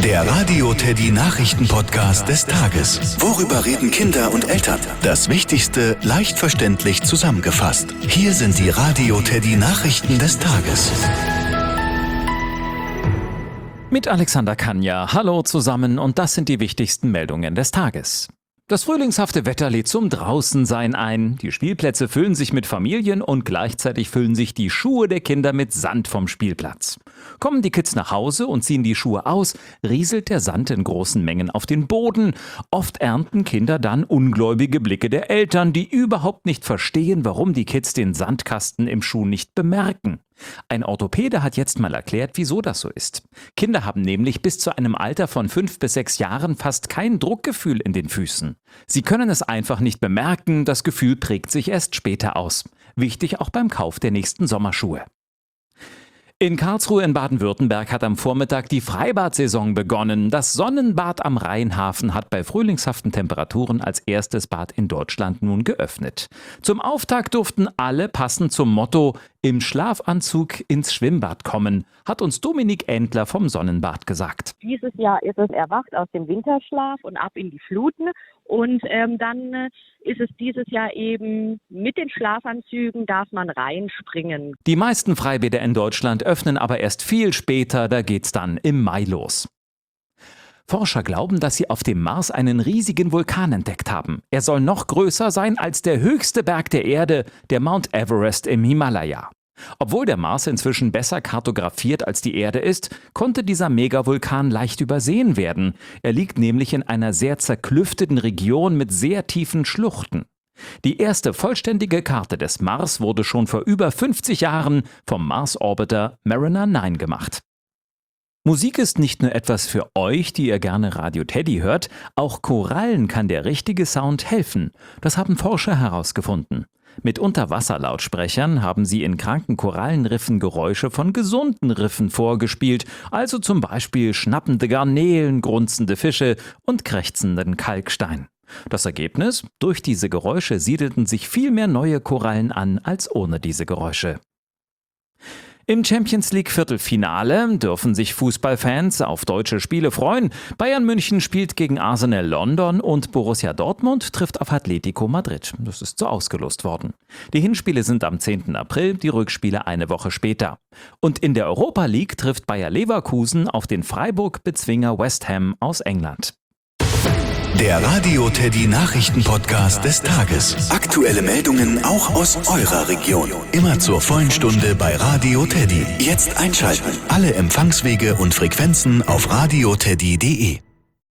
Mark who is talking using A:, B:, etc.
A: Der Radio Teddy Nachrichten-Podcast des Tages. Worüber reden Kinder und Eltern? Das Wichtigste leicht verständlich zusammengefasst. Hier sind die Radio Teddy Nachrichten des Tages.
B: Mit Alexander Kanja. Hallo zusammen und das sind die wichtigsten Meldungen des Tages. Das frühlingshafte Wetter lädt zum Draußensein ein. Die Spielplätze füllen sich mit Familien und gleichzeitig füllen sich die Schuhe der Kinder mit Sand vom Spielplatz. Kommen die Kids nach Hause und ziehen die Schuhe aus, rieselt der Sand in großen Mengen auf den Boden. Oft ernten Kinder dann ungläubige Blicke der Eltern, die überhaupt nicht verstehen, warum die Kids den Sandkasten im Schuh nicht bemerken. Ein Orthopäde hat jetzt mal erklärt, wieso das so ist. Kinder haben nämlich bis zu einem Alter von 5 bis 6 Jahren fast kein Druckgefühl in den Füßen. Sie können es einfach nicht bemerken, das Gefühl prägt sich erst später aus. Wichtig auch beim Kauf der nächsten Sommerschuhe. In Karlsruhe in Baden-Württemberg hat am Vormittag die Freibad-Saison begonnen. Das Sonnenbad am Rheinhafen hat bei frühlingshaften Temperaturen als erstes Bad in Deutschland nun geöffnet. Zum Auftakt durften alle passend zum Motto „Im Schlafanzug ins Schwimmbad kommen", hat uns Dominik Endler vom Sonnenbad gesagt.
C: Dieses Jahr ist es erwacht aus dem Winterschlaf und ab in die Fluten. Und dann ist es dieses Jahr eben mit den Schlafanzügen, darf man reinspringen.
B: Die meisten Freibäder in Deutschland öffnen aber erst viel später, da geht's dann im Mai los. Forscher glauben, dass sie auf dem Mars einen riesigen Vulkan entdeckt haben. Er soll noch größer sein als der höchste Berg der Erde, der Mount Everest im Himalaya. Obwohl der Mars inzwischen besser kartografiert als die Erde ist, konnte dieser Megavulkan leicht übersehen werden. Er liegt nämlich in einer sehr zerklüfteten Region mit sehr tiefen Schluchten. Die erste vollständige Karte des Mars wurde schon vor über 50 Jahren vom Mars-Orbiter Mariner 9 gemacht. Musik ist nicht nur etwas für euch, die ihr gerne Radio Teddy hört, auch Korallen kann der richtige Sound helfen. Das haben Forscher herausgefunden. Mit Unterwasserlautsprechern haben sie in kranken Korallenriffen Geräusche von gesunden Riffen vorgespielt, also zum Beispiel schnappende Garnelen, grunzende Fische und krächzenden Kalkstein. Das Ergebnis? Durch diese Geräusche siedelten sich viel mehr neue Korallen an als ohne diese Geräusche. Im Champions League Viertelfinale dürfen sich Fußballfans auf deutsche Spiele freuen. Bayern München spielt gegen Arsenal London und Borussia Dortmund trifft auf Atletico Madrid. Das ist so ausgelost worden. Die Hinspiele sind am 10. April, die Rückspiele eine Woche später. Und in der Europa League trifft Bayer Leverkusen auf den Freiburg-Bezwinger West Ham aus England.
A: Der Radio Teddy Nachrichten-Podcast des Tages. Aktuelle Meldungen auch aus eurer Region. Immer zur vollen Stunde bei Radio Teddy. Jetzt einschalten. Alle Empfangswege und Frequenzen auf radioteddy.de.